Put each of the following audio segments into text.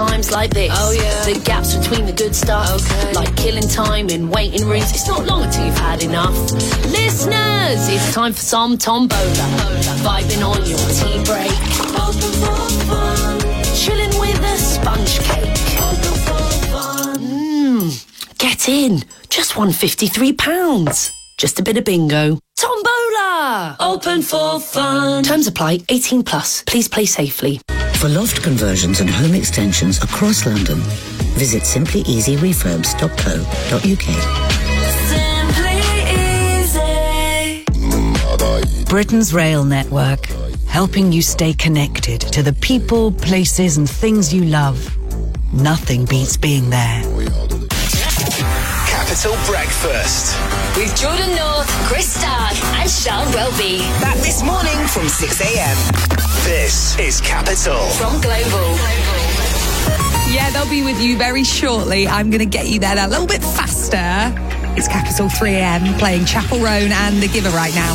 times like this. Oh, yeah. The gaps between the good stuff. Okay. Like killing time in waiting rooms. It's not long until you've had enough. Listeners, it's time for some Tombola. Vibing on your tea break. Chilling with a sponge cake. Get in. Just £153. Just a bit of bingo. Tombola! Open for fun. Terms apply. 18 plus. Please play safely. For loft conversions and home extensions across London, visit simplyeasyrefurbs.co.uk. Simply Easy. Britain's rail network, helping you stay connected to the people, places and things you love. Nothing beats being there. Capital Breakfast with Jordan North, Chris Stark and Sean Welby. Back this morning from 6 a.m. This is Capital from Global. Yeah, they'll be with you very shortly. I'm going to get you there a little bit faster. It's Capital 3 a.m. playing Chapel Roan and The Giver right now.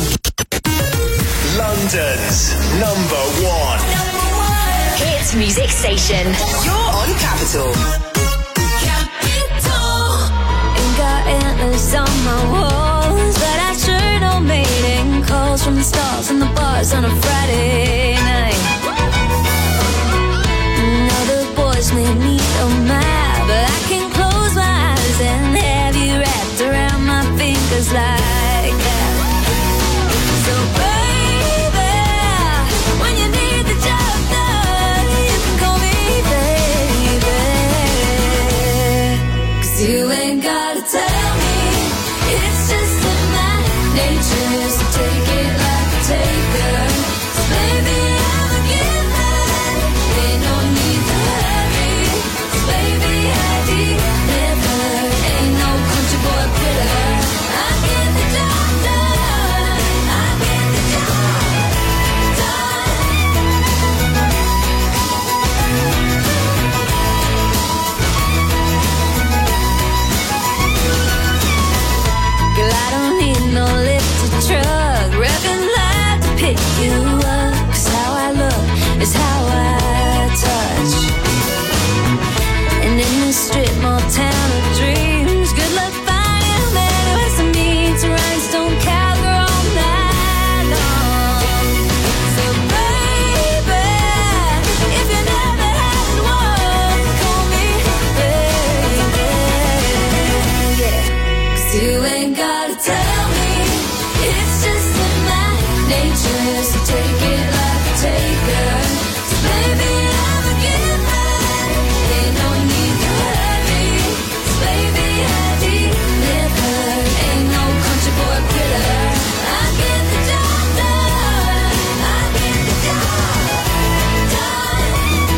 London's number one hit music station. You're on Capital. Antlers on my walls, but I sure don't mating calls from the stars and the bars on a Friday night. Now the boys may need a map, but I can close my eyes and have you wrapped around my fingers like that. So baby, when you need the job done, you can call me baby, 'cause you ain't gotta tell me. It's just in my nature, so take it like a taker. So baby, I'm a giver, ain't no need to hurry. So baby, I deliver, ain't no country boy quitter. I get the job done, I get the job Girl, I don't need no lifted truck, revving loud to pick you up. 'Cause how I look is how I touch. And in this strip mall town of dreams, good luck finding a man who has to meet to rhinestone cowgirl all night long. So baby, if you never had one, call me baby, yeah. 'Cause you ain't gotta tell me, it's just in my nature, so take it like a taker. So baby, I'm a giver, ain't no need to hurry. So baby, I deliver, ain't no country boy quitter. I get the job done, I get the job done.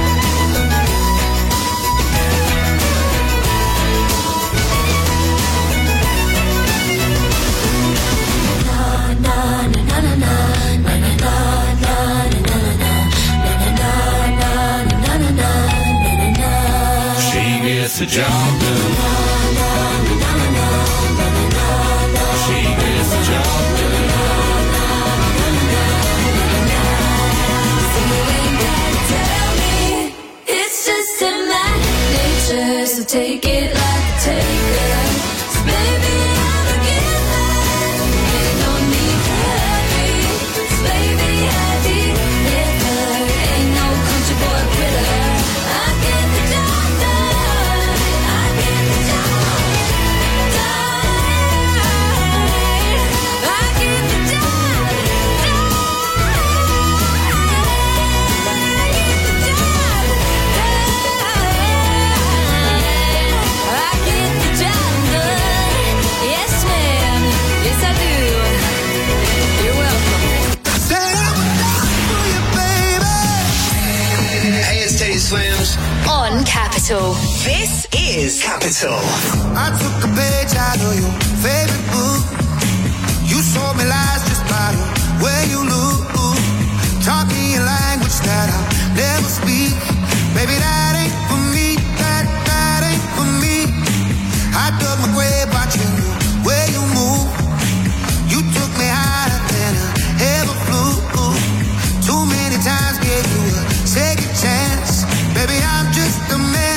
She gets the job done. She gets the job done. So you ain't gotta tell me, it's just in my nature, so take it like a taker. So baby, I'm a giver, ain't no need to hurry. So baby, I deliver, ain't no country boy quitter. I get the job done, I get the job done, I get the job done, I get the job done. Yes, ma'am, yes I do. You're welcome. Hey, it's Teddy Swims On Capital. This is Capital. I took a page out of your favorite book. You showed me lies just by the way you look. Taught me a language that I'll never speak. Baby, that ain't for me. That ain't for me. I dug my grave watching the way you move. You took me higher than I ever flew. Too many times gave you a second chance. Baby, I'm just a man.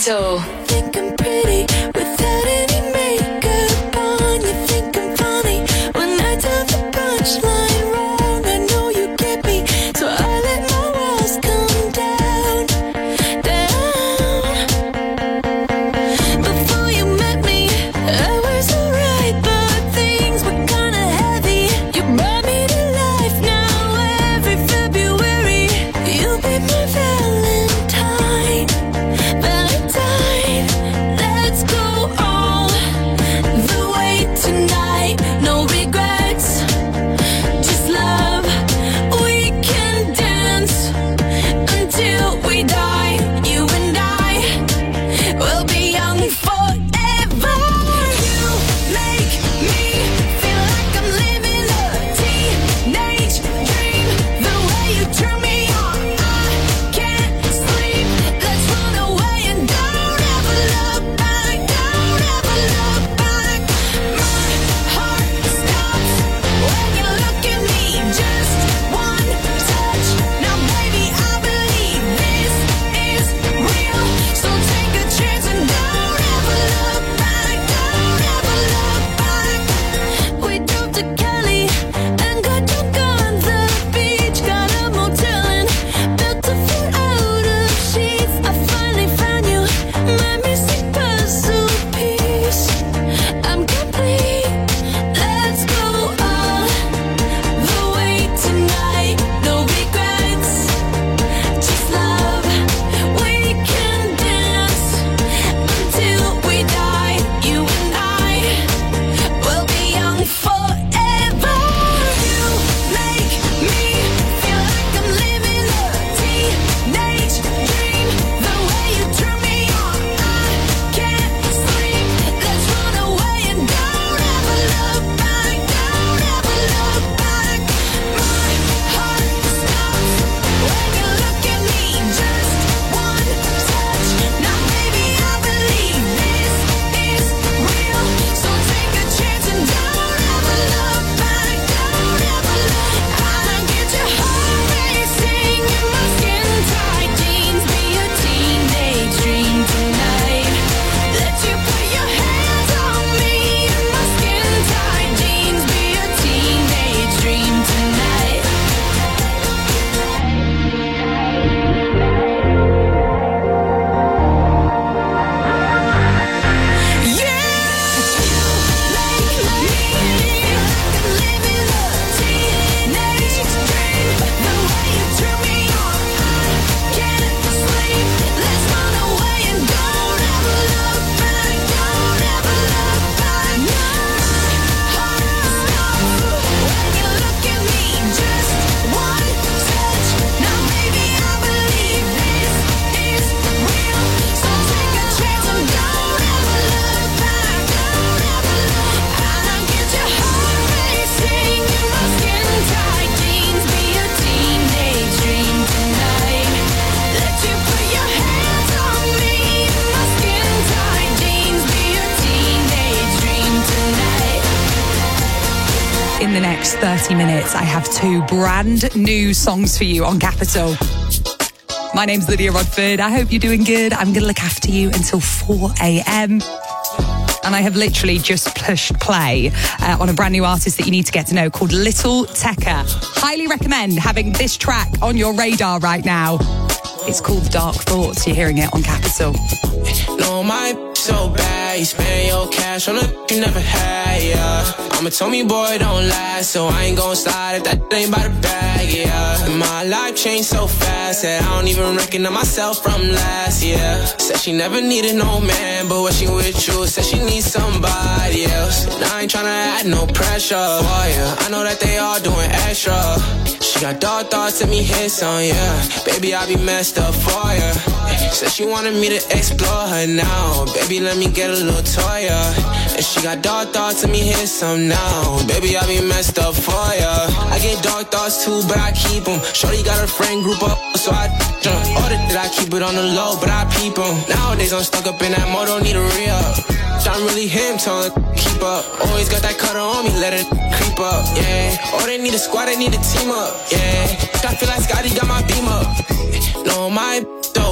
Capital. Think I'm pretty without any makeup on. You think I'm funny when I tell the punchline wrong. I know you get me, so I let my walls come down, down. Before you met me, I was alright, but things were kinda heavy. You brought me to life now. Every February, you be my Valentine. Let's go all the way tonight. No regrets, just love. We can dance until we die. You and I will be young forever. You make me feel like I'm living a teenage dream. The way you turn me on, I can't sleep. Let's run away and don't ever look back. Don't ever look back. My heart stops when you look at me. Just one touch. Now baby, I believe this is real. So take a chance and don't ever look back. Don't ever look back. We drove to Cali and got drunk on the beach. Got a motel and built a fort out of sheets. I finally found you, my missing puzzle piece. I'm complete. Let's go all the way tonight. No regrets, just love. We can dance until we die. You and I will be young forever. You make me feel like I'm living a teenage dream. The way you turn me on, I can't sleep. Let's run away and don't ever look back. Don't ever look back. My heart stops when you look at me. Just one touch. Now baby, I believe this is real. So take a chance and don't ever look back. Don't ever look. I'll get your heart racing in my skin tight jeans. Be a teenage dream tonight. Let you put your hands on me in my skin tight jeans. Be a teenage dream tonight. In the next 30 minutes, I have 2 brand new songs for you on Capital. My name's Lydia Rodford. I hope you're doing good. I'm going to look after you until 4 a.m. And I have literally just pushed play on a brand new artist that you need to get to know called Little Tekka. Highly recommend having this track on your radar right now. It's called Dark Thoughts. You're hearing it on Capital. No, my so bad. You spend your cash on a you never had, yeah. Mama told me, boy, don't last, so I ain't gon' slide if that ain't by the bag, yeah. And my life changed so fast that I don't even recognize myself from last year. Said she never needed no man, but when she with you, said she needs somebody else. And I ain't tryna add no pressure for ya. I know that they all doing extra. She got dark thoughts, let me hit some, yeah. Baby, I be messed up for ya. Said she wanted me to explore her now. Baby, let me get a little toy, yeah. And she got dark thoughts, let me hit some now. Baby, I be messed up for ya. I get dark thoughts too, but I keep them. Shorty got her friend group up, so I jump. Order that I keep it on the low, but I peep them. Nowadays I'm stuck up in that mode, don't need a re-up. I'm really him, telling keep up. Always got that cutter on me, let it creep up, yeah. Oh, they need a squad, they need a team up, yeah. I feel like Scotty got my beam up. No, my so bad.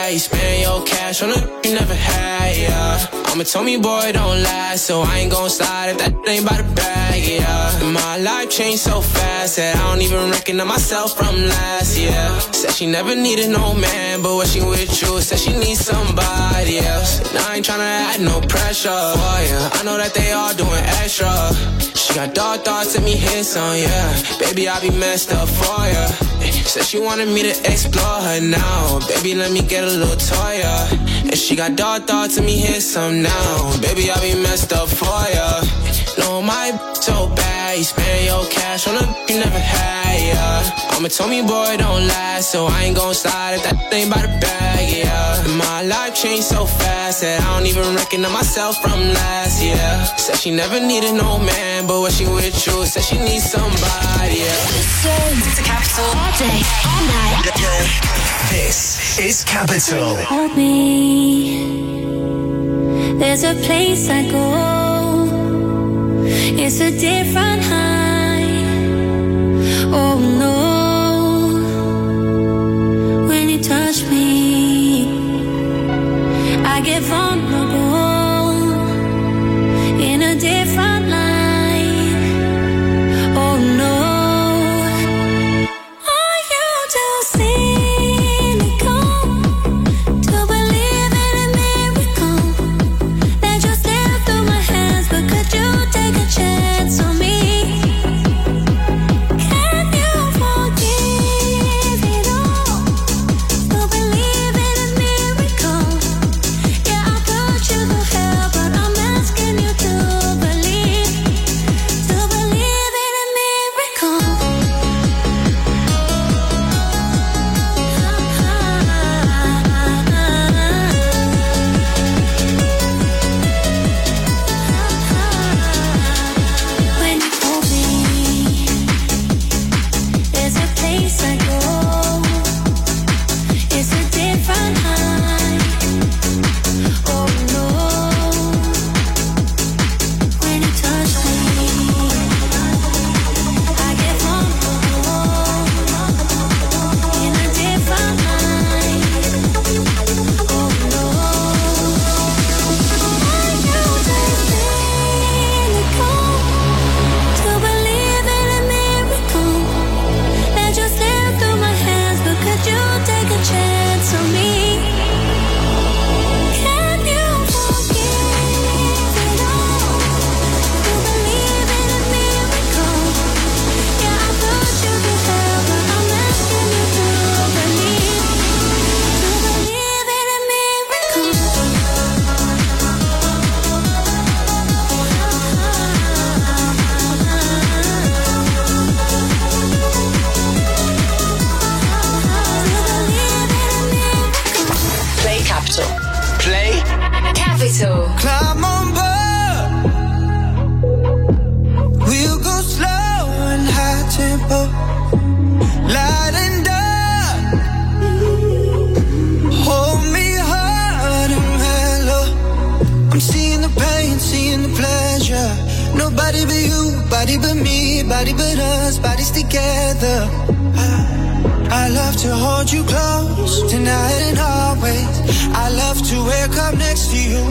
bad. You spend your cash on a you never had, yeah. I'm a Tommy boy, don't last, so I ain't gon' slide if that ain't by the bag, yeah. And my life changed so fast that I don't even recognize myself from last year. Said she never needed no man, but when she with you, said she needs somebody else. And I ain't tryna add no pressure for ya. I know that they all doing extra. She got dark thoughts, let me hit some, yeah. Baby, I be messed up for ya. Said she wanted me to explore her now. Baby, let me get a little toy, yeah. And she got dark thoughts, let me hit some now. Baby, I be messed up for ya. No, my so bad. You spend your cash on a you never had, yeah. I'm a Tommy boy, don't last, so I ain't gon' slide if that ain't by the bag, yeah. And my life changed so fast that I don't even recognize myself from last year. Said she never needed no man, but when she with you, said she needs somebody, yeah. Listen to Capital all day, all night. This is Capital. Hold me. There's a place I go. It's a different high. Oh no. When you touch me, I get vulnerable in a different light. Oh no. Are you too cynical to believe in a miracle that just slipped through my hands? But could you take a chance on me? Can you forgive it all? To believe in a miracle. Yeah, I'll put you through hell, but I'm asking you to believe in a miracle. When you hold me, there's a place I go. It's a different high. Oh no. When you touch me, I get vulnerable in a different light. Oh no. Are you too cynical to believe in a miracle that just slipped through my hands? But could you take a chance on me? Can you forgive it all? To believe in a miracle. Yeah, I'll put you through hell, but I'm asking you to believe in a miracle. Play Capital. Play. Capital. Climb on board. We'll go slow and high tempo. Light and dark. Hold me hard and mellow. I'm seeing the pain, seeing the pleasure. Nobody but you, body but me, body but us, bodies together. I love to hold you close tonight and always. I love to wake up next to you.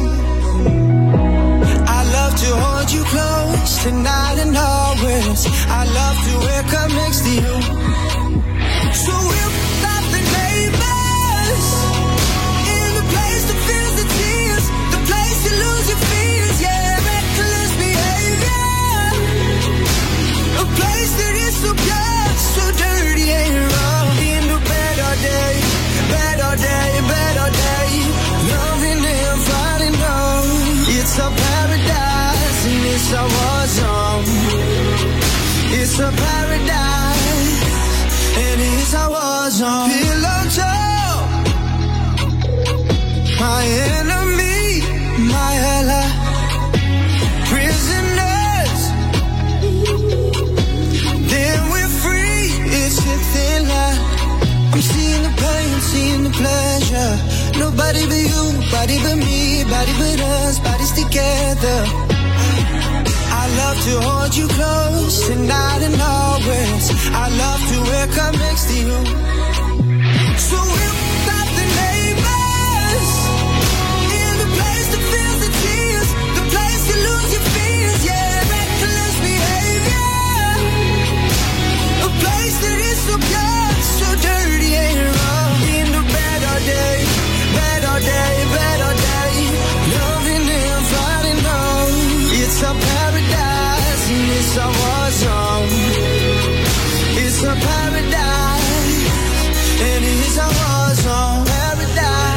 I love to hold you close tonight and always. I love to wake up next to you. So we'll stop the neighbors in the place that feels the tears, the place you lose your fears, yeah, reckless behavior, a place that is so pure, so dirty and wrong. In the better day, better day, better day, loving and fighting on. It's a paradise and it's a war zone. It's a paradise and it's a war zone. Pillow talk, my enemy, my ally, prisoners. Then we're free. It's a thin line. I'm seeing the pain, seeing the pleasure. Nobody but you, body but me, body but us, bodies together. I love to hold you close tonight and always. I love to wake up next to you. So we'll stop the neighbors yes, I was on paradise.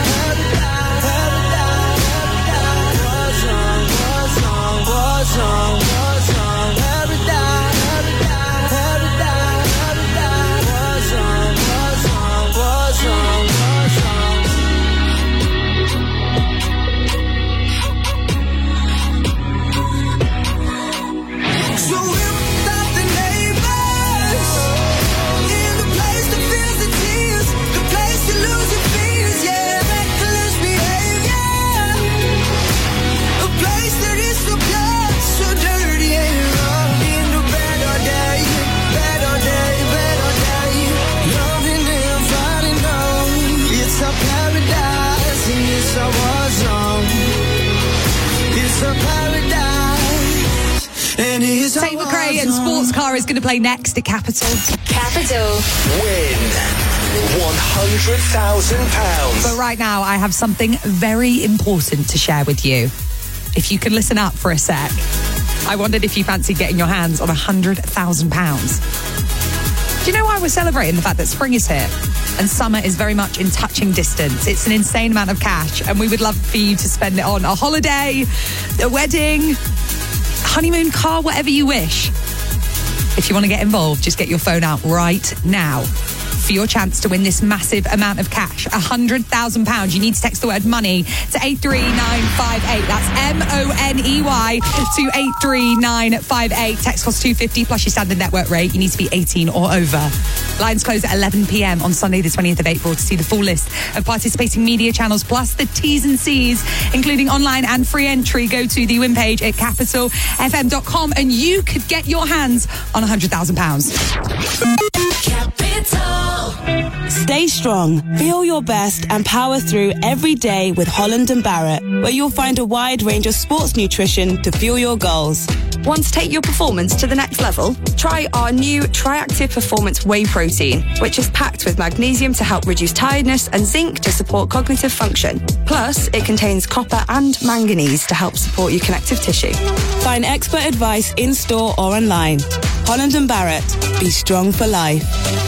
Tate McRae and Sports Car is going to play next at Capital. Capital. Win £100,000. But right now, I have something very important to share with you. If you can listen up for a sec, I wondered if you fancy getting your hands on £100,000. Do you know why we're celebrating the fact that spring is here and summer is very much in touching distance? It's an insane amount of cash, and we would love for you to spend it on a holiday, a wedding, honeymoon, car, whatever you wish. If you want to get involved, just get your phone out right now for your chance to win this massive amount of cash, £100,000. You need to text the word money to 83958. That's MONEY to 83958. Text costs £2.50 plus your standard network rate. You need to be 18 or over. Lines close at 11 p.m. on Sunday the 20th of April. To see the full list of participating media channels plus the T's and C's, including online and free entry, go to the win page at capitalfm.com and you could get your hands on £100,000. Stay strong, feel your best and power through every day with Holland & Barrett, where you'll find a wide range of sports nutrition to fuel your goals. Want to take your performance to the next level? Try our new Triactive Performance Whey Protein, which is packed with magnesium to help reduce tiredness and zinc to support cognitive function. Plus, it contains copper and manganese to help support your connective tissue. Find expert advice in-store or online. Holland & Barrett. Be strong for life.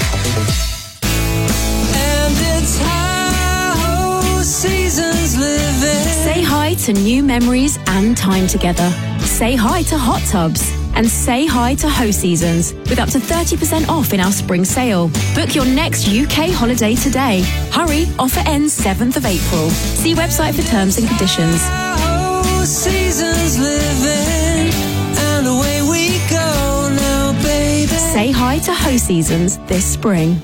Say hi to new memories and time together. Say hi to hot tubs. And say hi to Ho Seasons with up to 30% off in our spring sale. Book your next UK holiday today. Hurry, offer ends 7th of April. See website for terms and conditions. Seasons living, and away we go now, baby. Say hi to Ho Seasons this spring.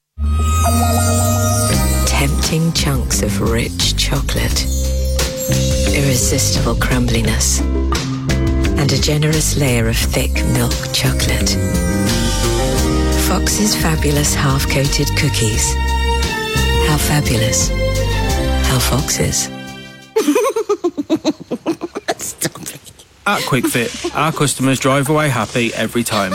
Tempting chunks of rich chocolate, irresistible crumbliness, and a generous layer of thick milk chocolate. Fox's fabulous half-coated cookies. How fabulous. How Fox's. Stop it. At QuickFit, our customers drive away happy every time.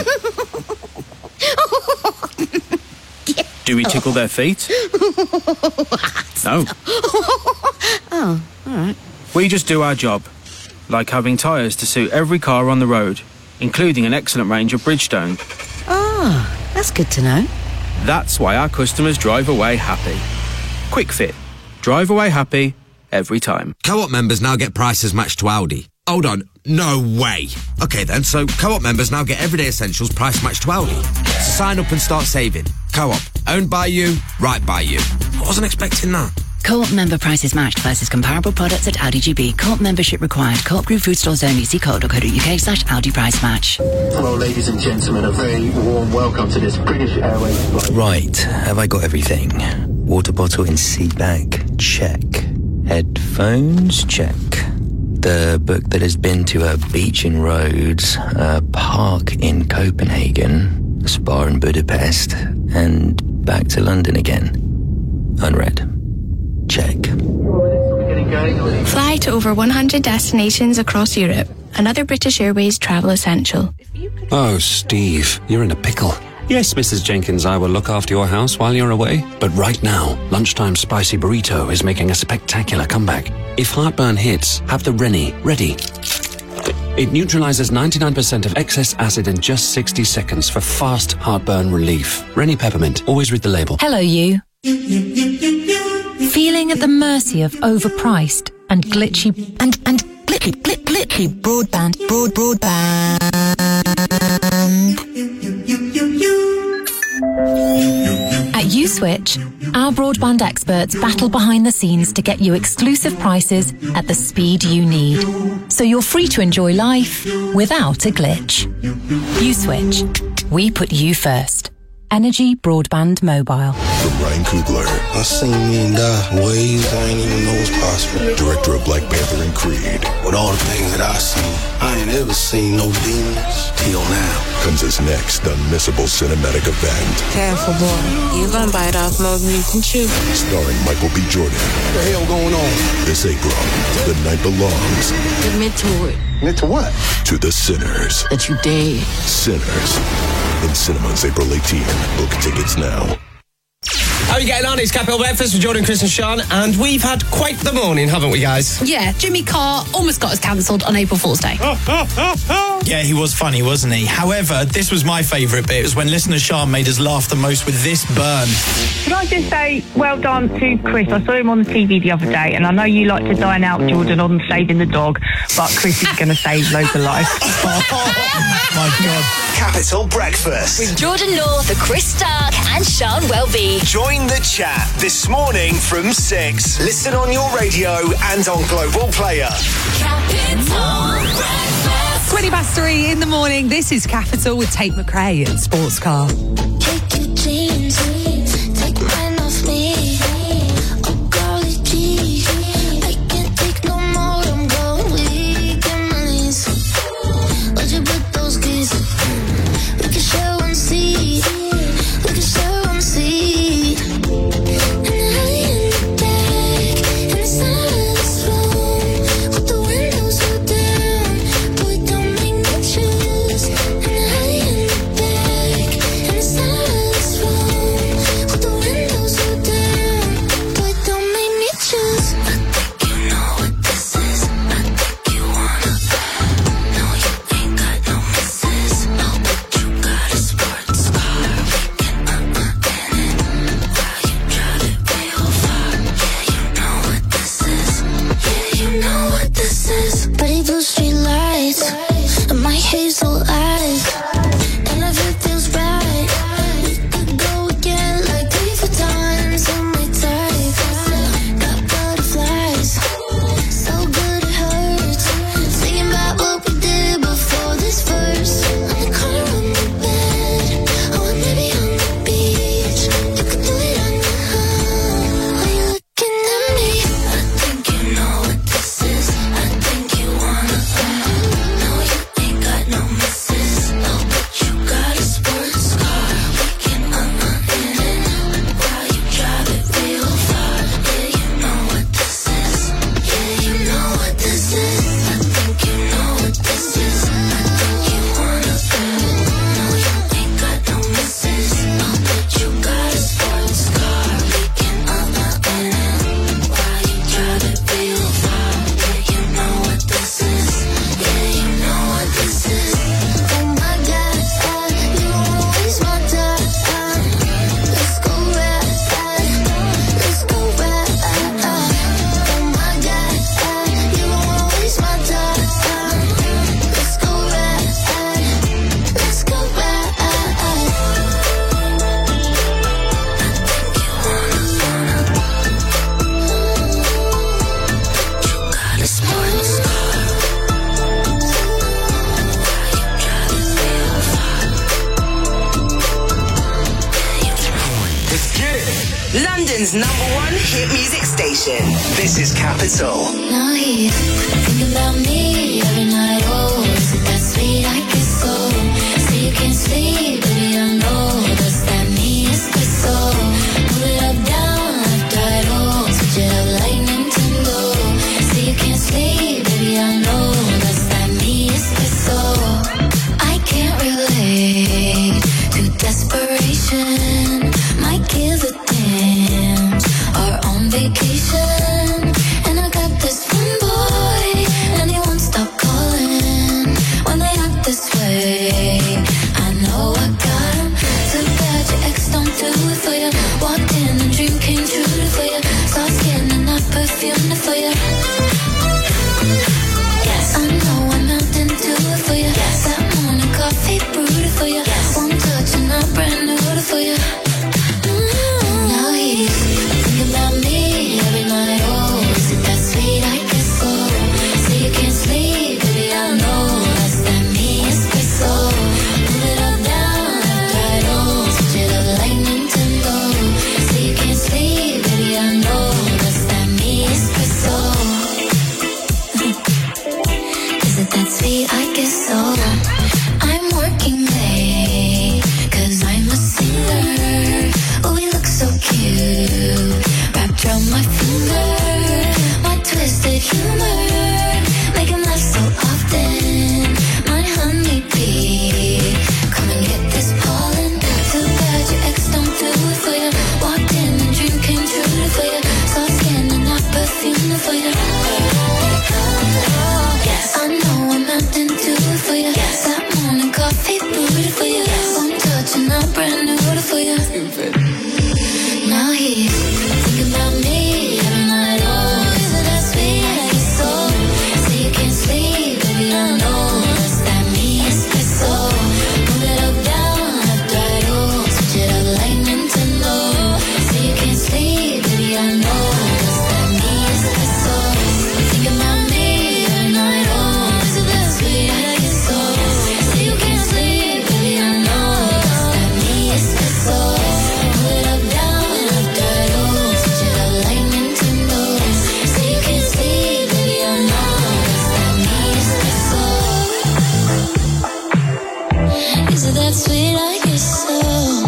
Do we tickle their feet? No. Oh, all right. We just do our job, like having tyres to suit every car on the road, including an excellent range of Bridgestone. Oh, that's good to know. That's why our customers drive away happy. QuickFit. Drive away happy every time. Co-op members now get prices matched to Aldi. Hold on, no way. Okay then, so Co-op members now get everyday essentials price matched to Aldi. So sign up and start saving. Co-op, owned by you, right by you. I wasn't expecting that. Co-op member prices matched versus comparable products at Aldi GB. Co-op membership required. Co-op Group food stores only. See co.co.uk/Aldi price match. Hello ladies and gentlemen, a very warm welcome to this British Airways flight. Right, have I got everything? Water bottle in seat bag? Check. Headphones? Check. The book that has been to a beach in Rhodes, a park in Copenhagen, a spa in Budapest, and back to London again. Unread. Check. Fly to over 100 destinations across Europe. Another British Airways travel essential. Oh, Steve, you're in a pickle. Yes, Mrs. Jenkins, I will look after your house while you're away. But right now, Lunchtime Spicy Burrito is making a spectacular comeback. If heartburn hits, have the Rennie ready. It neutralizes 99% of excess acid in just 60 seconds for fast heartburn relief. Rennie Peppermint, always read the label. Hello, you. Feeling at the mercy of overpriced and glitchy glitchy broadband. At Uswitch, our broadband experts battle behind the scenes to get you exclusive prices at the speed you need, so you're free to enjoy life without a glitch. Uswitch. We put you first. Energy Broadband Mobile. From Ryan Coogler. I seen me and die ways I ain't even know was possible. Director of Black Panther and Creed. With all the things that I seen, I ain't ever seen no demons till now. Comes his next unmissable cinematic event. Careful, boy. You gonna bite off more than you can chew. Starring Michael B. Jordan. What the hell going on? This April, the night belongs. Admit to it. Admit to what? To the sinners. That you dead. Sinners. In cinemas April 18. Book tickets now. How are you getting on? It's Capital Breakfast with Jordan, Chris and Sean, and we've had quite the morning, haven't we, guys? Yeah, Jimmy Carr almost got us cancelled on April Fool's Day. Yeah, he was funny, wasn't he? However, this was my favourite bit. It was when listener Sean made us laugh the most with this burn. Can I just say well done to Chris? I saw him on the TV the other day, and I know you like to dine out, Jordan, on saving the dog, but Chris is going to save loads of lives. Oh, my God. Capital Breakfast. With Jordan North, Chris Stark and Sean Welby. Join the chat this morning from 6. Listen on your radio and on Global Player. Capital Breakfast. 3:20 in the morning. This is Capital with Tate McRae and Sports Car. Take your jeans, take mine off me. Oh, golly gee, I can't take no more. I'm going weak in my knees. Why'd you put those keys? We can share one seat. We can share one seat. And I in the back, in the center of this room, with the windows rolled down. Boy, don't make me choose. And I in the back, in the center of this room, with the windows rolled down. Boy, don't make me choose. I think you know what this is. I think you wanna. No, you ain't got no misses. No, but you got a sports car. We can in it while you drive it real far. Yeah, you know what this is. Yeah, you know what this is. Pretty blue street lights and my hazel eyes. And if it feels right, we could go again like 3 4 times in my type. Got butterflies, so good it hurts. Thinking about what we did before this verse. On the corner of my bed, or maybe on the beach. You could do it on your own. When you're looking at me, I think you know what this is. I think you wanna. No, you ain't got no misses. No, but you got a sports car. We can in it while you drive it real far. Yeah, you know what this is. Yeah, you know what this is. I think you know what this is. I think you wanna. No, you ain't got no misses. No, but you got a sports car. We can in it while you drive it real far. Yeah, you know what this is. Yeah, you know what this is. Oh my God, you wanna waste my time. Let's go ride, let's go ride. Oh my God, you wanna waste my time. Let's go ride, let's go ride. You got a sports car. London's #1 hit music station. This is Capital. Now he's thinking about me every night. Oh, is it that sweet? I guess so. Say you can't sleep, baby, I know. Does that mean it's the soul? Move it up, down, left, right, oh. Switch it up like Nintendo. Say you can't sleep, baby, I know. Does that mean it's the soul? I can't relate to desperation. Might give a damn. Are on vacation, and I got this one boy, and he won't stop calling when they act this way. I know I got him. So bad your ex don't do it for you. Walked in and dreamed perfume for you. Yes, I know I'm Mountain Dew for you. Yes, that morning coffee brewed for you. Yes, one touch and I'm brand new for you. Now he's thinking about me every night. Oh, is it that sweet? I guess so. Say you can't sleep, baby, I know. That's that me espresso. Move it up, down, left, right, oh. Switch it up like Nintendo. Say you can't sleep, baby, I know. That's that me espresso. Is it that sweet? I guess so. I'm working late, 'cause I'm a singer. Oh, we look so cute, wrapped around my finger. My twisted humor, make him laugh so often. My honeybee, come and get this pollen. Too bad your ex don't do it for you. Walked in and dream came true for you. Soft skin and not perfume for you. Yes, I know I'm Mountain Dew for you. Yes, that morning coffee brewed for you. One touch and I'm brand new for you. Now he's thinking about me every night. Oh, is it that sweet? I guess so. Say you can't sleep, baby, I know. That's that me espresso. Move it up, down, left, right, oh. Switch it up like Nintendo. Say you can't sleep, baby, I know. That's that me espresso. Thinking about me every night. Oh, is it that sweet? I guess so. Say you can't sleep, baby, I know. That's that me espresso. Move it up, down, left, right, oh. Switch it up like Nintendo. Say you can't sleep, baby, I know. That's that me espresso. Is it that sweet? I guess so.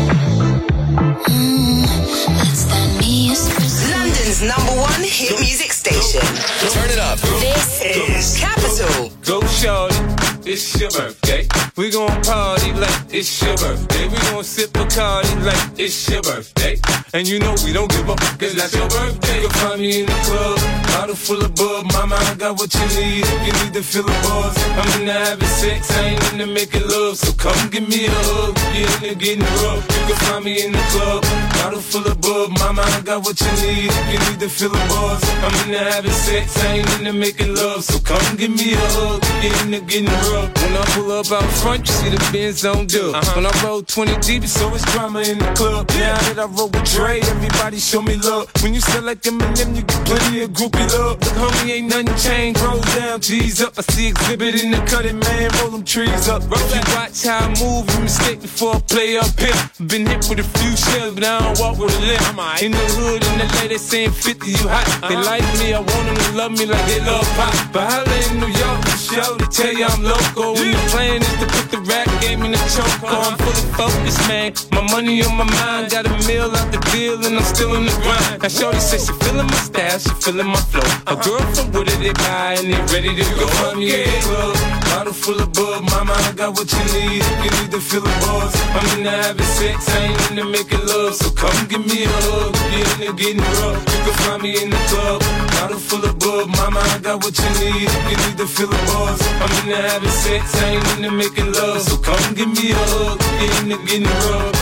That's that me espresso. London's #1 hit music station. Turn it up. This is Capital. Go shorty, it's your birthday. We gon' party like it's your birthday. We gon' sip Bacardi like it's your birthday. And you know we don't give up, 'cause that's your birthday. You'll find me in the club, bottle full of bub. Mama, I got what you need if you need to feel the buzz. I'm into having sex, I ain't into making love. So come give me a hug, get into getting rough. You can find me in the club, bottle full of bub. Mama, I got what you need if you need to feel the buzz. I'm into having sex, I ain't into making love. So come give me a hug, get into getting rough. When I pull up out front, you see the Benz on dub. When I roll 20 deep, so it's drama in the club. Now that I roll with Dre, everybody show me love. When you sell like Eminem, you get plenty of groupie love. Look, homie, ain't nothing changed. Rolls down, G's up. I see exhibit in the cutting, man. Roll them trees up. If you watch how I move, you mistake before I play up here. Been hit with a few shells, but I don't walk with a limp. In the hood, in the LA, they saying 50, you hot. They like me, I want them to love me like they love pop. But holla in New York, for sure, they tell you I'm local. And the plan is to put the rap game in the choke. I'm fully focused, man. My money on my mind, got a meal out the deal, and I'm still in the grind. Now shorty says she feeling my style, she feeling my flow. A girl from Wooded, they buy, and they ready to go. Find me in the club, bottle full of bub. Mama, I got what you need if you need to feel the buzz. I'm into having sex, I ain't into making love. So come give me a hug, get into getting rough. You can find me in the club, bottle full of bub. Mama, I got what you need if you need to feel the buzz. I'm into having sex, I ain't into making love. So come give me a hug, get into getting rough.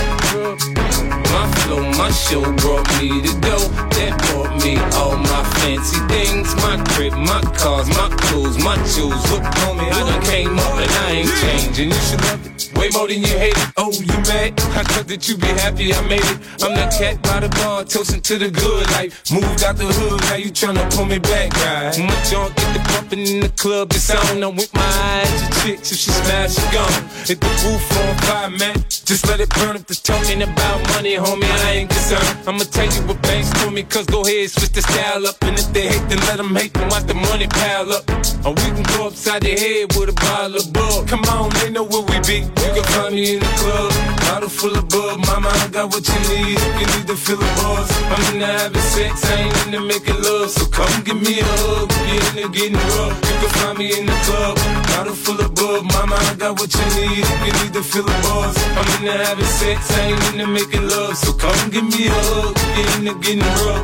My flow, my show brought me to go. That brought me all my fancy things. My crib, my cars, my clothes, my shoes. Look, homie, I done came up and I ain't changing. You should love it way more than you hate it. Oh, you mad? I thought that you be happy I made it. I'm that cat by the bar, toasting to the good life. Moved out the hood, now you tryna pull me back, right? My junk get the bumping in the club, it's on. I'm with my eyes, your chicks, if she smash, she gone. Hit the roof on fire, man. Just let it burn if they're talking about money, homie, I ain't concerned. I'ma tell you what banks told me, 'cause go ahead, switch the style up. And if they hate, then let them hate, then watch the money pile up. Or we can go upside the head with a bottle of bug. Come on, they know where we be. You can find me in the club, bottle full of bub. Mama, I got what you need if you need to feel the buzz. I'm into having sex, I ain't into making love. So come give me a hug, get into getting rough. You can find me in the club, bottle full of bub. Mama, I got what you need if you need to feel the buzz. I'm into having sex, I ain't into making love. So come give me a hug, get into getting rough.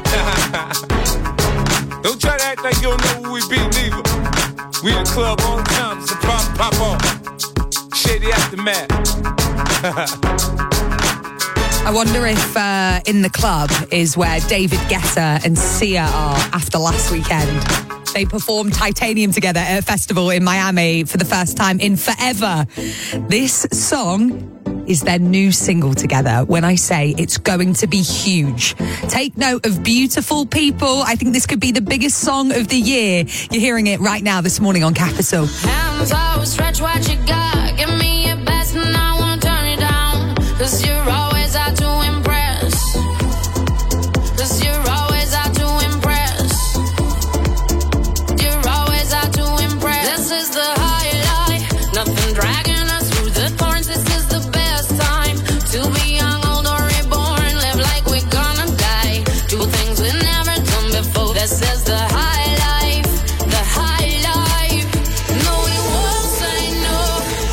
Don't try to act like you don't know who we be, neither. We in the club all the time, it's a pop off. Shady Aftermath. I wonder if In the Club is where David Guetta and Sia are after last weekend. They performed Titanium together at a festival in Miami for the first time in forever. This song is their new single together. When I say it's going to be huge. Take note of Beautiful People. I think this could be the biggest song of the year. You're hearing it right now this morning on Capital. Hands out, stretch what you got. Give me your best and I won't turn it down. 'Cause you're always out to impress. 'Cause you're always out to impress. You're always out to impress. This is the highlight. Nothing dragging us through the thorns. This is the best time to be young, old or reborn. Live like we're gonna die. Do things we've never done before. This is the high life. The high life. No, we won't say no.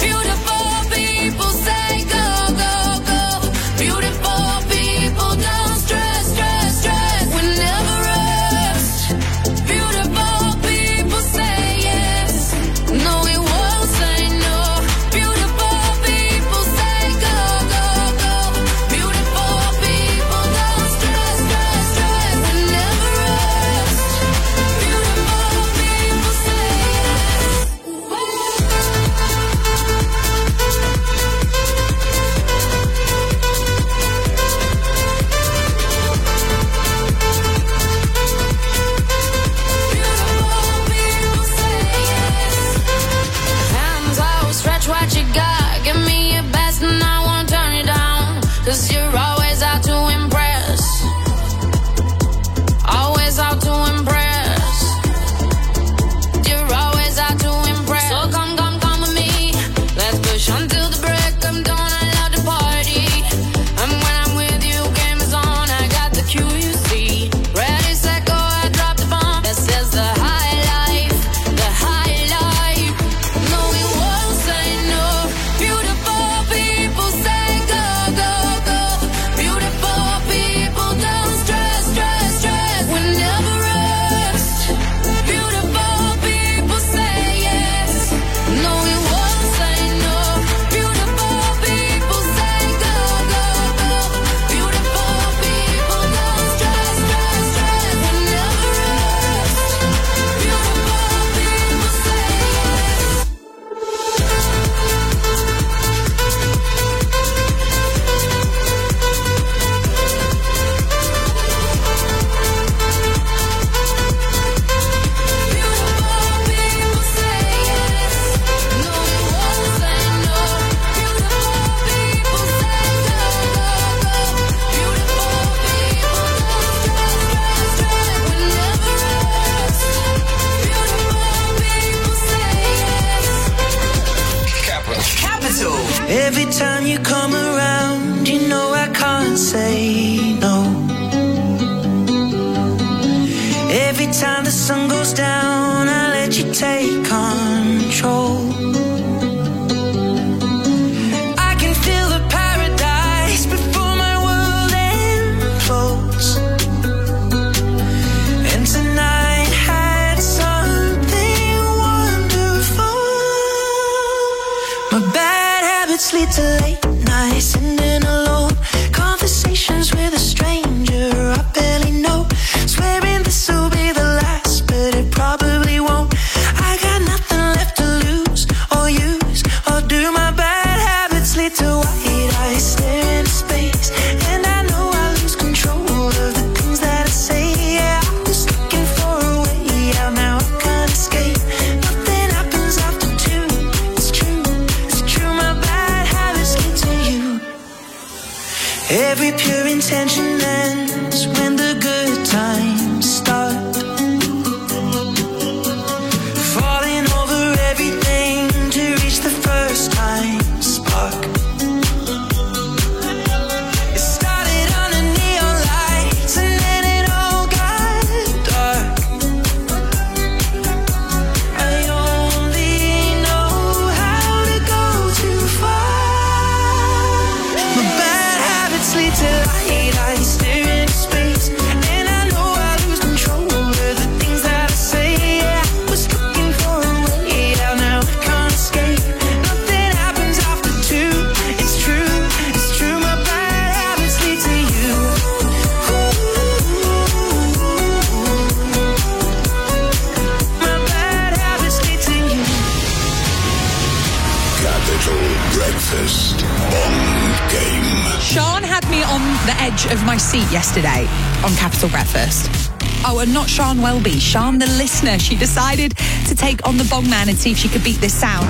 the edge of my seat yesterday on Capital Breakfast. Oh, and not Sian Welby, Sian the listener. She decided to take on the Bong Man and see if she could beat this sound.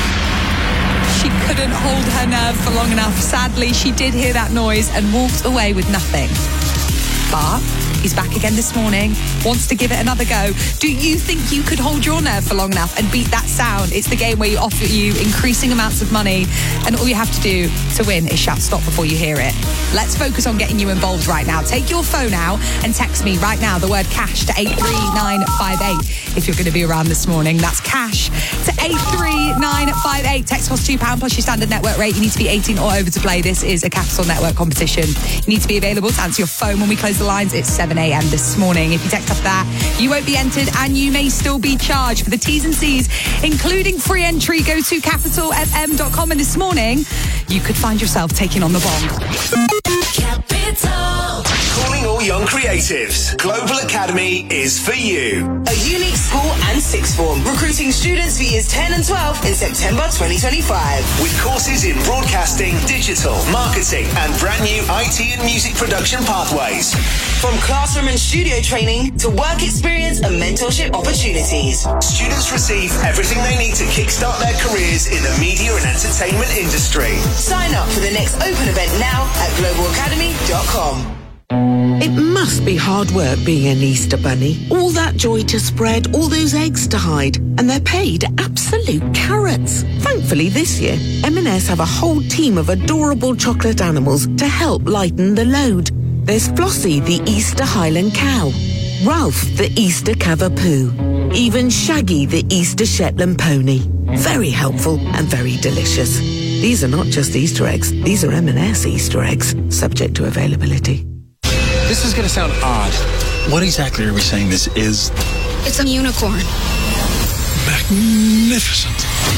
She couldn't hold her nerve for long enough. Sadly, she did hear that noise and walked away with nothing. But he's back again this morning, wants to give it another go. Do you think you could hold your nerve for long enough and beat that sound? It's the game where you offer you increasing amounts of money, and all you have to do to win is shout stop before you hear it. Let's focus on getting you involved right now. Take your phone out and text me right now the word cash to 83958 if you're going to be around this morning. That's cash to 83958. Text costs £2 plus your standard network rate. You need to be 18 or over to play. This is a Capital Network competition. You need to be available to answer your phone when we close the lines. It's 7 a.m. this morning. If you text up that, you won't be entered and you may still be charged. For the T's and C's, including free entry, go to capitalfm.com. And this morning, you could find yourself taking on the Bong. Capital. Calling all young creatives. Global Academy is for you. A unique school and sixth form, recruiting students for years 10 and 12 in September 2025. With courses in broadcasting, digital, marketing, and brand new IT and music production pathways. From classroom and studio training to work experience and mentorship opportunities. Students receive everything they need to kickstart their careers in the media and entertainment industry. Sign up for the next open event now at globalacademy.com. It must be hard work being an Easter bunny. All that joy to spread, all those eggs to hide, and they're paid absolute carrots. Thankfully this year, M&S have a whole team of adorable chocolate animals to help lighten the load. There's Flossie, the Easter Highland cow, Ralph, the Easter Cavapoo, even Shaggy, the Easter Shetland pony. Very helpful and very delicious. These are not just Easter eggs, these are M&S Easter eggs, subject to availability. This is going to sound odd. What exactly are we saying this is? It's a unicorn. Magnificent.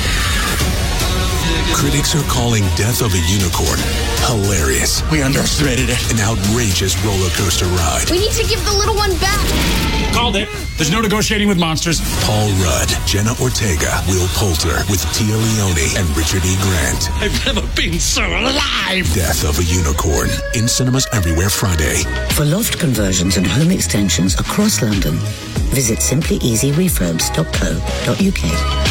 Critics are calling Death of a Unicorn hilarious. We underestimated it. An outrageous roller coaster ride. We need to give the little one back. Called it. There's no negotiating with monsters. Paul Rudd, Jenna Ortega, Will Poulter with Tia Leone and Richard E. Grant. I've never been so alive. Death of a Unicorn. In cinemas everywhere Friday. For loft conversions and home extensions across London, visit simplyeasyrefurbs.co.uk.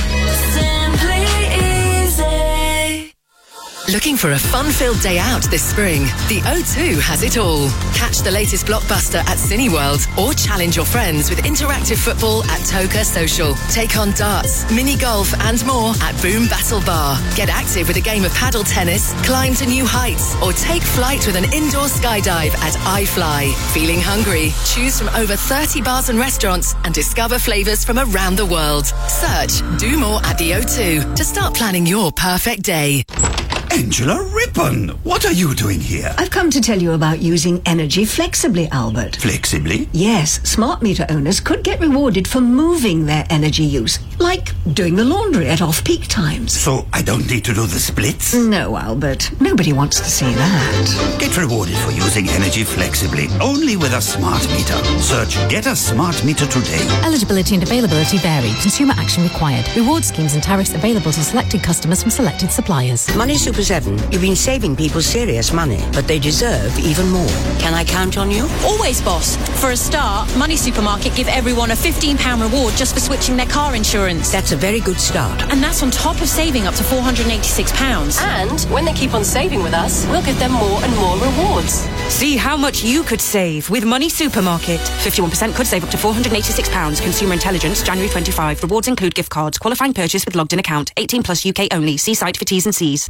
Looking for a fun-filled day out this spring? The O2 has it all. Catch the latest blockbuster at Cineworld or challenge your friends with interactive football at Toka Social. Take on darts, mini golf and more at Boom Battle Bar. Get active with a game of paddle tennis, climb to new heights or take flight with an indoor skydive at iFly. Feeling hungry? Choose from over 30 bars and restaurants and discover flavours from around the world. Search Do More at the O2 to start planning your perfect day. Angela Rippon, what are you doing here? I've come to tell you about using energy flexibly, Albert. Flexibly? Yes, smart meter owners could get rewarded for moving their energy use, like doing the laundry at off-peak times. So I don't need to do the splits? No, Albert. Nobody wants to see that. Get rewarded for using energy flexibly, only with a smart meter. Search Get a Smart Meter today. Eligibility and availability vary. Consumer action required. Reward schemes and tariffs available to selected customers from selected suppliers. Money Super 7, you've been saving people serious money, but they deserve even more. Can I count on you? Always, boss. For a start, Money Supermarket give everyone a £15 reward just for switching their car insurance. That's a very good start. And that's on top of saving up to £486. And when they keep on saving with us, we'll give them more and more rewards. See how much you could save with Money Supermarket. 51% could save up to £486. Consumer Intelligence, January 25. Rewards include gift cards. Qualifying purchase with logged in account. 18 plus UK only. See site for T's and C's.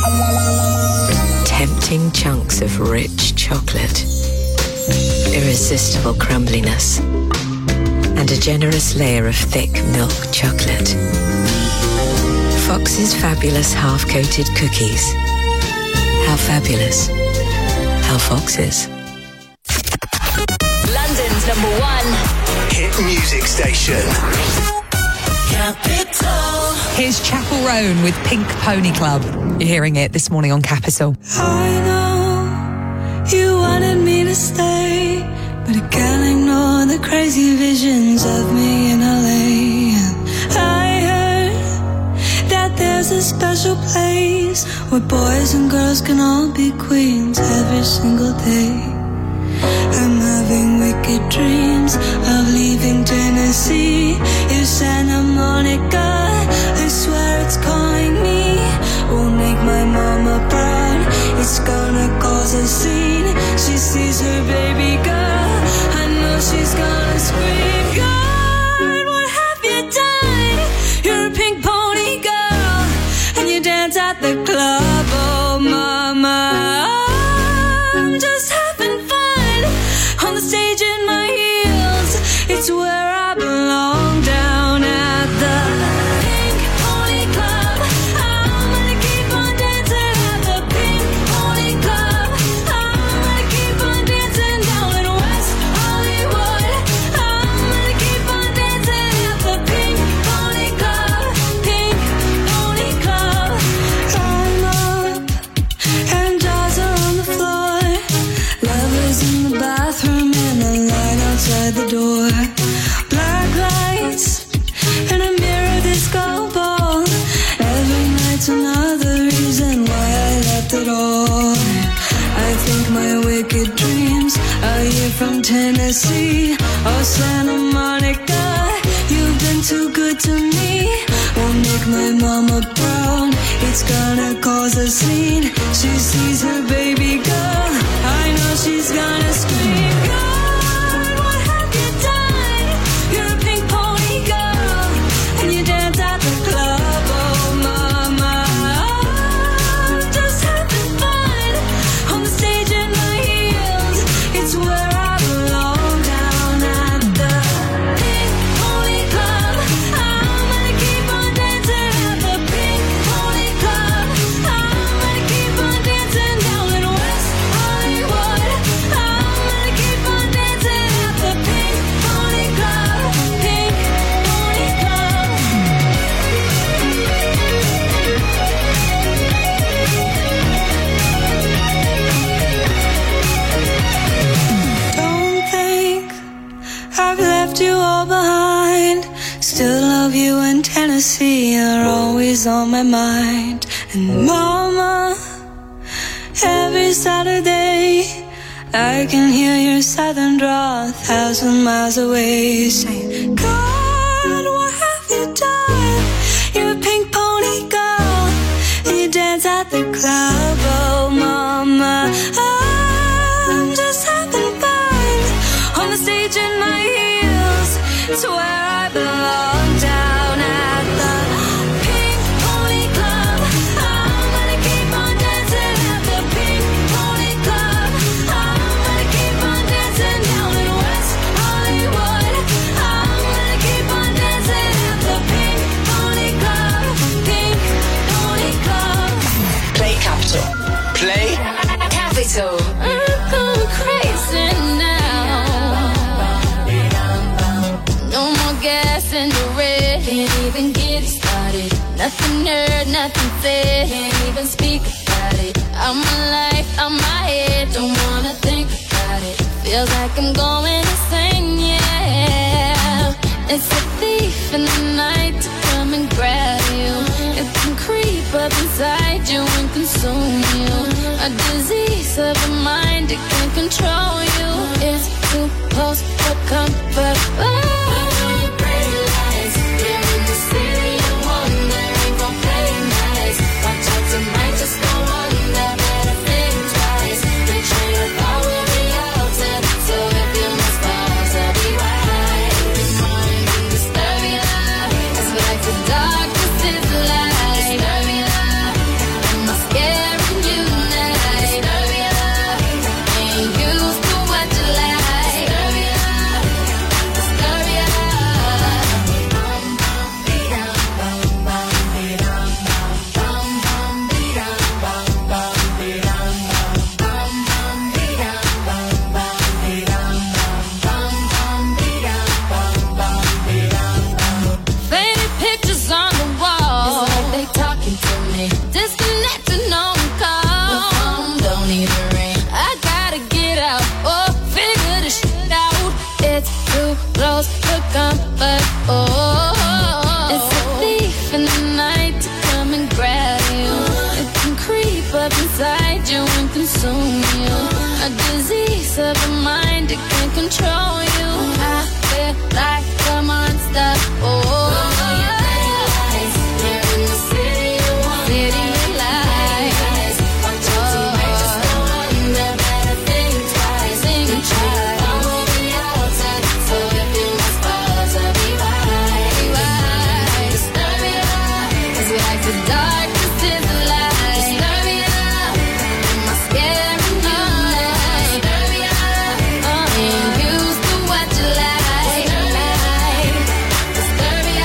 Tempting chunks of rich chocolate, irresistible crumbliness, and a generous layer of thick milk chocolate. Fox's fabulous half-coated cookies. How fabulous. How Fox's. London's #1 hit music station. Capital. Here's Chapel Roan with Pink Pony Club. You're hearing it this morning on Capital. I know you wanted me to stay, but I can't ignore the crazy visions of me in LA. I heard that there's a special place where boys and girls can all be queens every single day. I'm having wicked dreams of leaving Tennessee. If Santa Monica, I swear it's calling me, won't make my mama proud. It's gonna cause a scene. She sees her baby girl, I know she's gonna scream. God, what have you done? You're a pink pony girl, and you dance at the club. Oh mama, I'm just having fun on the stage in my heels. It's where I belong, down at the Pink Pony Club. I'm gonna keep on dancing at the Pink Pony Club. I'm gonna keep on dancing down in West Hollywood. I'm gonna keep on dancing at the Pink Pony Club. Pink Pony Club. I'm up and jaws are on the floor. Lovers in the bathroom and a line outside the door. Black lights and a mirror disco ball. Every night's another reason why I left it all. I think my wicked dreams are here from Tennessee. Oh Santa Monica, you've been too good to me. Won't make my mama proud. It's gonna cause a scene. She sees her baby girl, I know she's gonna scream. God, what have you done? You're a pink pony girl, and you dance at the club. Oh mama, I'm just having fun on the stage in my heels. It's where I belong, down at the Pink Pony Club. I'm gonna keep on dancing at the Pink Pony Club. I'm gonna keep on dancing down in West Hollywood. I'm gonna keep on dancing at the Pink Pony Club. Pink Pony Club. Don't think I've left you all behind. Still love you in Tennessee, you're always on my mind. And mama, every Saturday I can hear your southern drawl 1,000 miles away, saying, God, what have you done? You're a pink pony girl, and you dance at the club. Oh mama, I'm just having fun on the stage in my heels. It's where I belong, down at the Pink Pony Club. I'm gonna keep on dancing at the Pink Pony Club. I'm gonna keep on dancing down in West Hollywood. I'm gonna keep on dancing at the Pink Pony Club. Pink Pony Club. Play Capital. Play Capital. I'm going crazy now. No more gas in the red. Can't even get started. Nothing heard, nothing said. Can't even speak about it. I'm alive, I'm my head. Don't wanna think about it. Feels like I'm going insane, yeah. It's a thief in the night to come and grab you. It can creep up inside you and consume you. A disease of the mind, it can control you. It's too close for comfort. Pretty lights, here in the city of wonder, ain't gon' play nice. Watch out tonight, just go under, better think twice. Make sure your car will be altered, so if you must fall, to be right. This morning can disturb your life. It's like the darkness is the light. Disturb your life. Am I scaring you now? Disturb your life. Ain't used to what you like. Disturb your life. control you. I feel like a monster. Oh, you're in the city you want. City of lies. Just go under, better think twice. Think twice. I will be outside, so if you must fall to be right. Disturbia, 'cause we like the darkness is the light. Disturbia, my scary night. Disturbia, ain't used to what you like. Disturbia,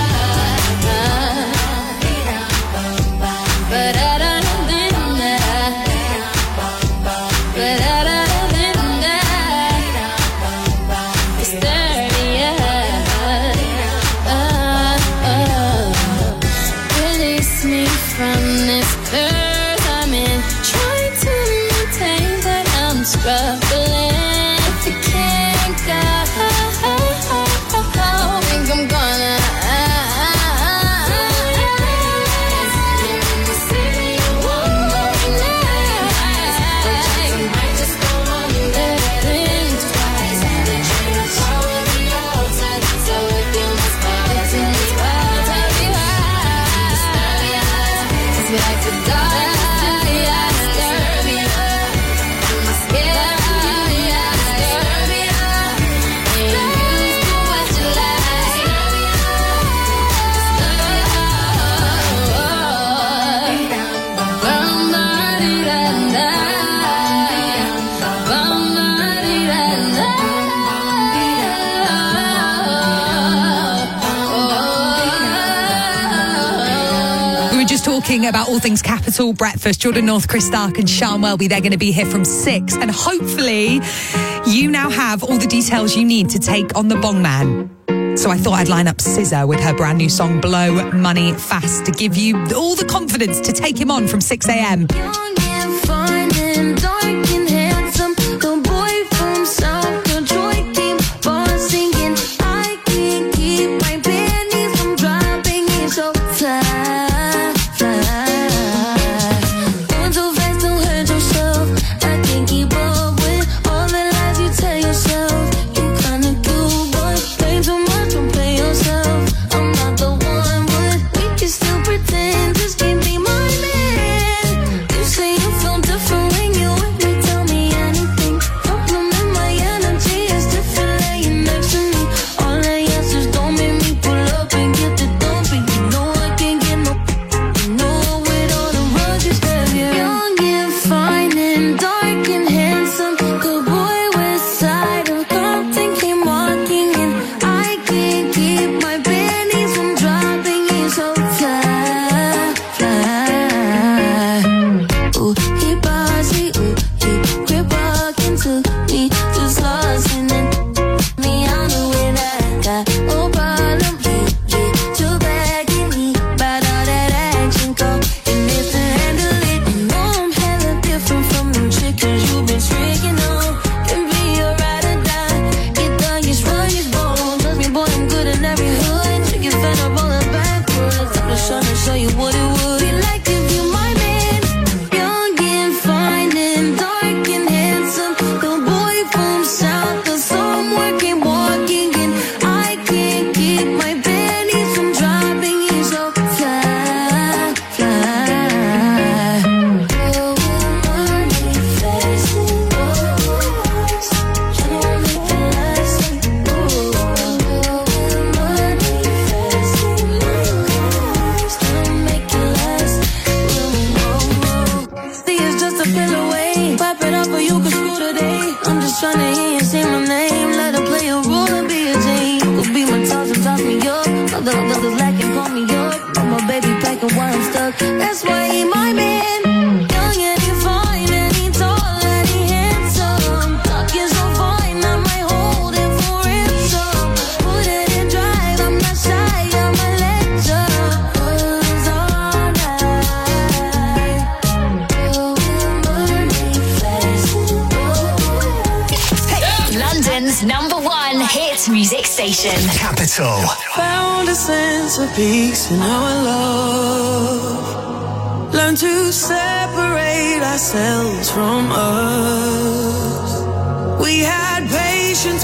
release me from this curse I'm in. Try to maintain, but I'm struggling. If you can't go, think I'm gonna. Talking about all things Capital Breakfast. Jordan North, Chris Stark and Sean Welby, they're going to be here from 6, and hopefully you now have all the details you need to take on the Bong Man. So I thought I'd line up SZA with her brand new song Blow Money Fast to give you all the confidence to take him on from 6 a.m. Young and fine and dark and handsome, the boy from South Detroit came on singing. I can't keep my panties from dropping. It's so tight. That's why he my man. Young and he fine and he tall and he handsome. Talking so fine I might hold him for ransom. Put it in drive, I'm not shy, I'm a legend. Was all night. London's #1 hit music station. Capital. Found a sense of peace in our love. Learn to separate ourselves from us. We had patience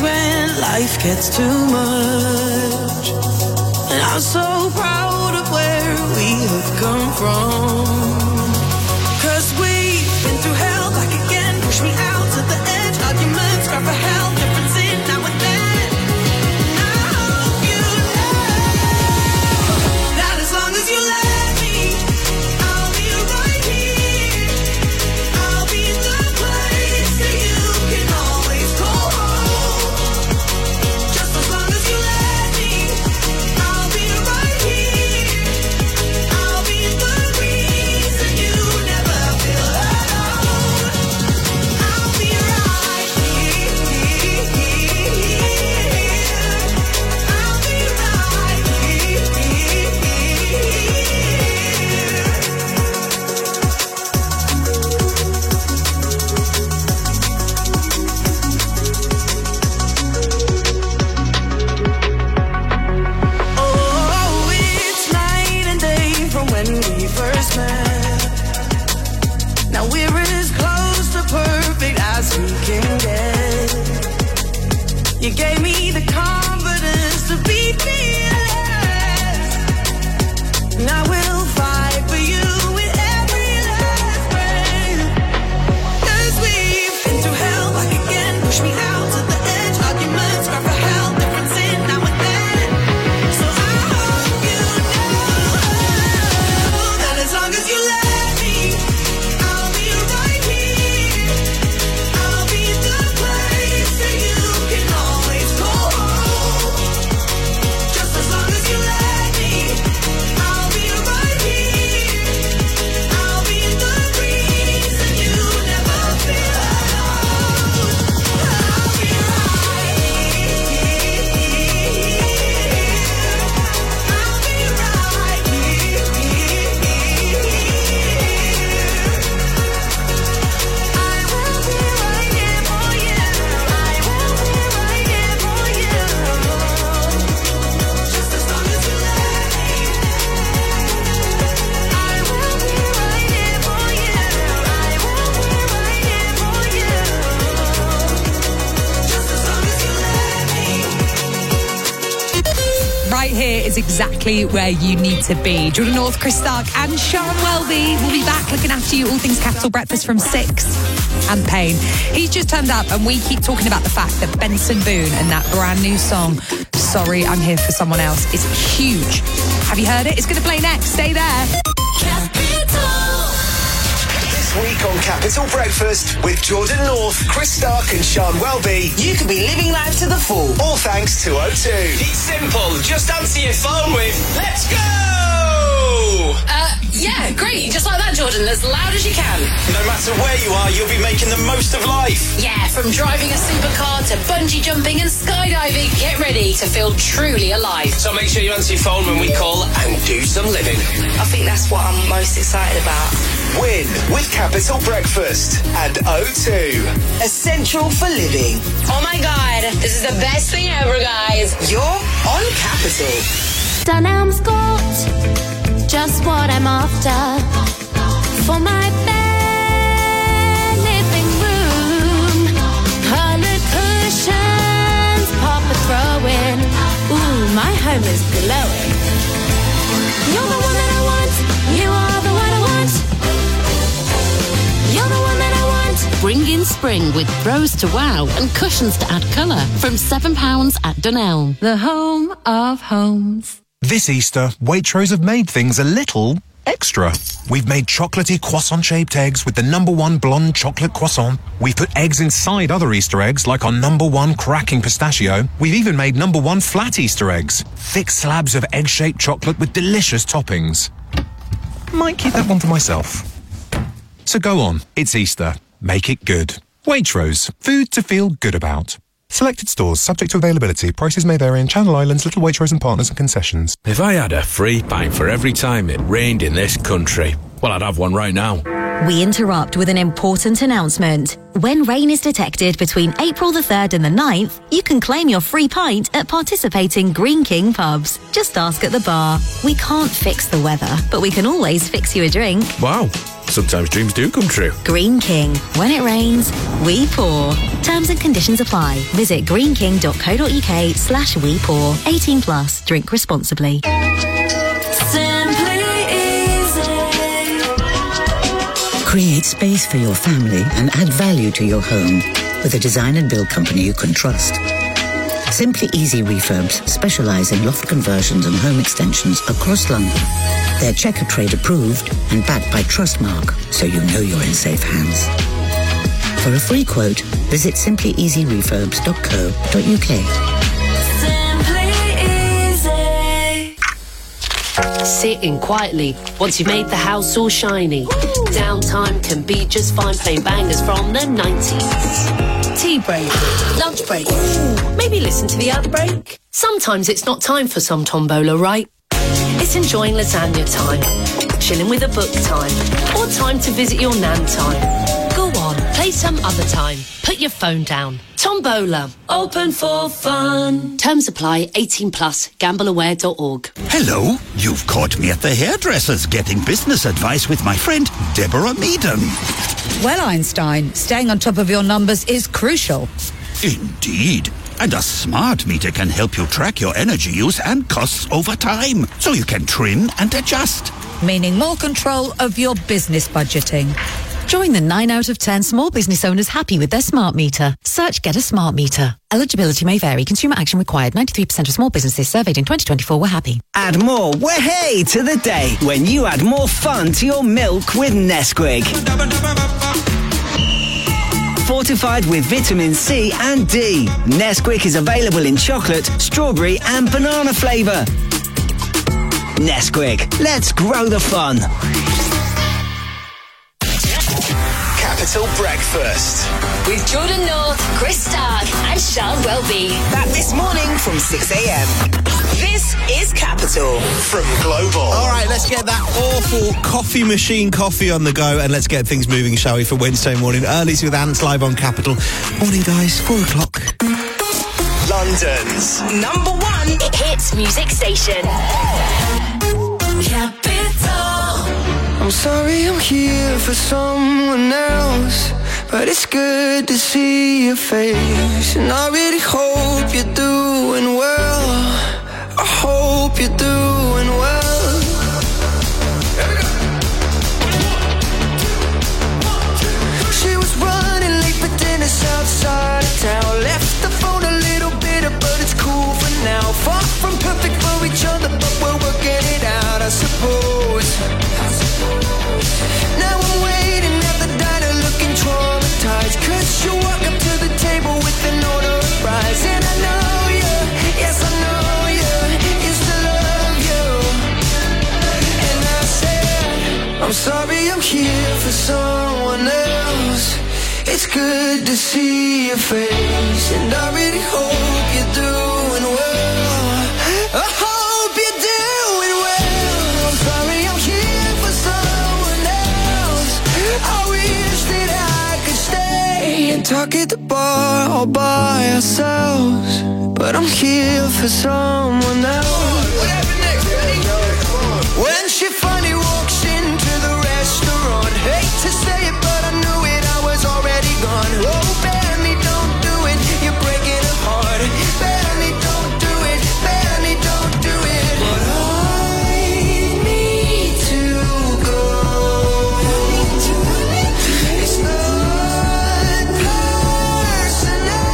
life gets too much. And I'm so proud of where we have come from. 'Cause we've been through hell back again, push me out to the edge, arguments, cry for help, difference in now and then. And I hope you know that as long as you let me, I'll be right here. I'll be the place that you can always call home. Just as long as you let me, I'll be right here. I'll be the reason you never feel alone. I'll be right here. I'll be right here. Oh, it's night and day from when we first met. Now we're as close to perfect as we can get. You gave me the confidence to be fearless. And I will fight for you with every last breath. 'Cause we've been through hell back again, push me out to the edge, arguments, cry for help, difference in now and then. So I hope you know that as long as you let me, I'll be right here. I'll be the place that you can always call home. Just as long as you let me, I'll be right here. I'll be the reason you never feel alone. I'll be right here. I'll be right here. I will be right here for you. I will be right here for you. Just as long as you let me. I will be right here for you. I will be right here for you. Just as long as you let me. Right here is exactly where you need to be. Jordan North, Chris Stark and Sean Welby will be back looking after you, all things Capital Breakfast from 6. And Payne. He's just turned up and we keep talking about the fact that Benson Boone and that brand new song, Sorry I'm Here for Someone Else, is huge. Have you heard it? It's going to play next. Stay there. This week on Capital Breakfast with Jordan North, Chris Stark and Sean Welby. You could be living life to the full. All thanks to O2. It's simple. Just answer your phone with "Let's go!" Yeah, great. Just like that, Jordan. As loud as you can. No matter where you are, you'll be making the most of life. Yeah, from driving a supercar to bungee jumping and skydiving, get ready to feel truly alive. So make sure you answer your phone when we call and do some living. I think that's what I'm most excited about. Win with Capital Breakfast and O2. Essential for living. Oh my God, this is the best thing ever, guys. You're on Capital. Dunelm's got just what I'm after for my bed, living room. Colored cushions, pop a throw in. Ooh, my home is glowing. You're the one that I want. You are the one I want. You're the one that I want. Bring in spring with throws to wow and cushions to add colour from £7 at Dunelm. The home of homes. This Easter, Waitrose have made things a little extra. We've made chocolatey croissant-shaped eggs with the #1 blonde chocolate croissant. We've put eggs inside other Easter eggs, like our #1 cracking pistachio. We've even made #1 flat Easter eggs. Thick slabs of egg-shaped chocolate with delicious toppings. Might keep that one for myself. So go on, it's Easter. Make it good. Waitrose, food to feel good about. Selected stores, subject to availability. Prices may vary in Channel Islands, Little Waitrose and Partners and concessions. If I had a free pint for every time it rained in this country, well, I'd have one right now. We interrupt with an important announcement. When rain is detected between April the 3rd and the 9th, you can claim your free pint at participating Green King pubs. Just ask at the bar. We can't fix the weather, but we can always fix you a drink. Wow. sometimes dreams do come true. Green King. When it rains, we pour. Terms and conditions apply. Visit greenking.co.uk/we pour. 18 plus. Drink responsibly. Create space for your family and add value to your home with a design and build company you can trust. Simply Easy Refurbs specialise in loft conversions and home extensions across London. They're Checker Trade approved and backed by Trustmark, so you know you're in safe hands. For a free quote, visit simplyeasyrefurbs.co.uk. Sitting quietly once you've made the house all shiny. Downtime can be just fine playing bangers from the 90s. Tea break, lunch break, maybe listen to the Outbreak. Sometimes it's not time for some tombola, right? It's enjoying lasagna time, chilling with a book time, or time to visit your nan time. Go on, play some other time. Put your phone down. Tombola, open for fun. Terms apply. 18 plus. Gambleaware.org. Hello, you've caught me at the hairdresser's getting business advice with my friend Deborah Meaden. Well, Einstein, staying on top of your numbers is crucial. Indeed. And a smart meter can help you track your energy use and costs over time, so you can trim and adjust. Meaning more control of your business budgeting. Join the 9 out of 10 small business owners happy with their smart meter. Search Get a Smart Meter. Eligibility may vary. Consumer action required. 93% of small businesses surveyed in 2024 were happy. Add more way to the day when you add more fun to your milk with Nesquik. Fortified with vitamin C and D. Nesquik is available in chocolate, strawberry and banana flavour. Nesquik, let's grow the fun. Capital Breakfast with Jordan North, Chris Stark and Sean Welby. Back this morning from 6 a.m. This is Capital from Global. All right, let's get that awful coffee machine coffee on the go and let's get things moving, shall we, for Wednesday morning. Early's with Ants live on Capital. Morning, guys, 4 o'clock. London's #1 hits music station. Capital. I'm sorry I'm here for someone else, but it's good to see your face. And I really hope you're doing well. I hope you're doing well. She was running late for dinner outside of town. Left the phone a little bitter, but it's cool for now. Far from perfect for each other, but we're working it out, I suppose. Now I'm waiting at the diner looking traumatized, 'cause you walk up to the table with an order of fries. And I know you, yes I know you, used to love you. And I said, I'm sorry I'm here for someone else. It's good to see your face, and I really hope you're doing well. I hope you're doing well. I'm sorry I'm here for someone else. I wish that I could stay and talk at the bar all by ourselves, but I'm here for someone else. When she finally walks into the restaurant, hate to say it, but I knew it, I was already gone. Oh, Benny, don't do it, you're breaking her heart. Benny, don't do it, Benny, don't do it. But I need to go. It's not personal.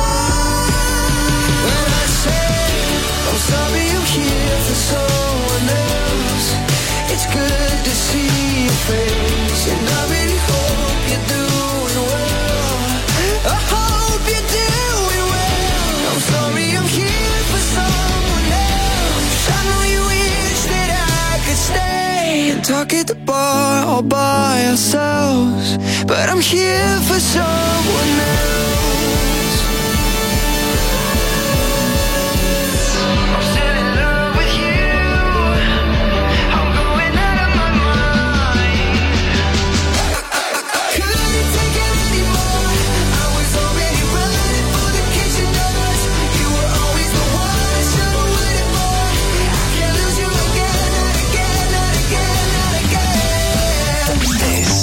When I say I'm sorry I'm here for someone else, it's good to see your face, and I really hope you're doing well. I hope you're doing well. I'm sorry I'm here for someone else. I know you wish that I could stay and talk at the bar all by ourselves, but I'm here for someone else. I'm still in love with you. I'm going out of my mind. Couldn't take it anymore. I was already running for the kitchen doors. You were always the one I should have waited for. I can't lose you again, not again, not again, not again. This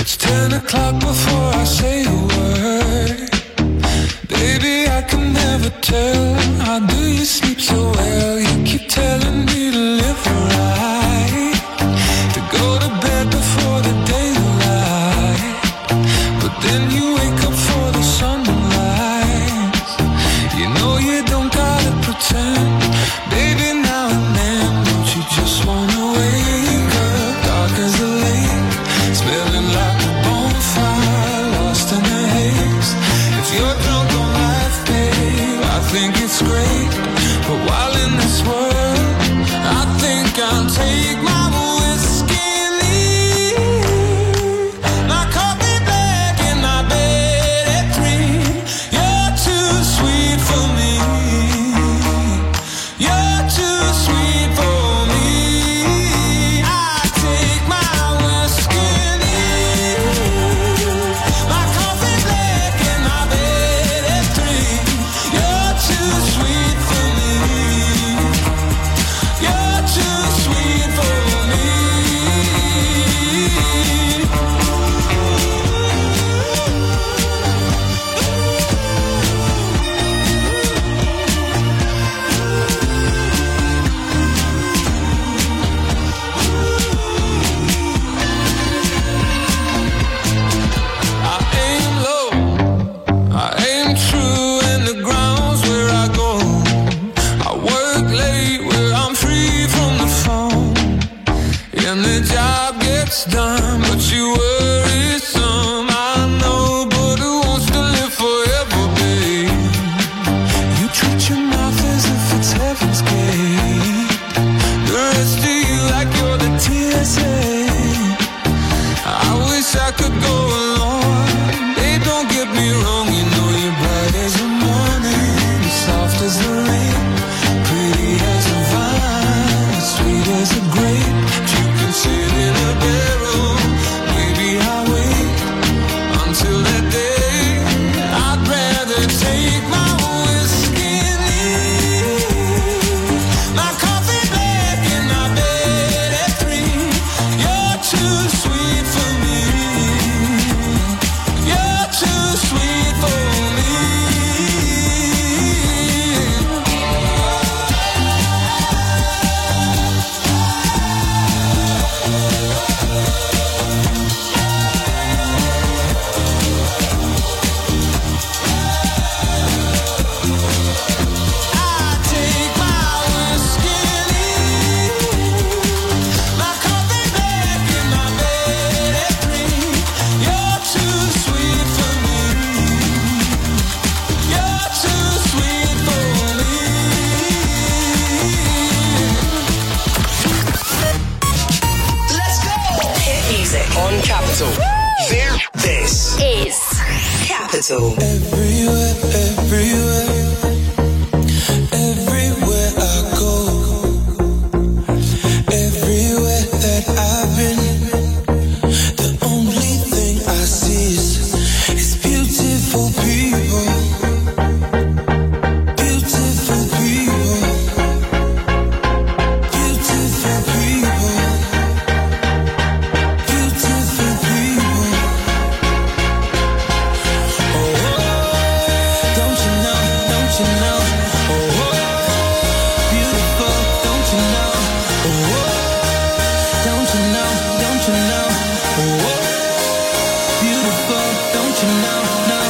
It's 10 o'clock before I say a word. Baby, I can never tell. How do you sleep so well? You keep telling me to live right, to go to bed before the daylight, but then you wake up for the sunrise. You know you don't gotta pretend. Baby, now and then, don't you just wanna wake up dark as a lake, smelling like a bonfire, lost in a haze. If you're drunk on life, babe, I think it's great. But while in this world, I think I'll take my whiskey and leave. My coffee black in my bed at 3. You're too sweet for me. You're too sweet for me. I take my whiskey and leave. My coffee black in my bed at 3. You're too sweet for me. You're too sweet for me. I aim low, I aim true in the grounds where I go. I work late where I'm free from the phone, and the job gets done, but you worry some. I know, but who wants to live forever, babe? You treat your mouth as if it's heaven's gate. The rest of you like you're the TSA. I wish I could go along. Hey, don't get me wrong, you know you're bright as the morning, soft as the rain, pretty as a vine, sweet as a grape. You can sit in a barrel, maybe I'll wait until that day. I'd rather take my whiskey and leave. My coffee black in my bed at 3. You're too sweet for me. You're too sweet for me. I take my whiskey and leave. My coffee black in my bed at 3. You're too sweet for me. You're too sweet for me. Let's go! Hit music on Capital. This Is Capital.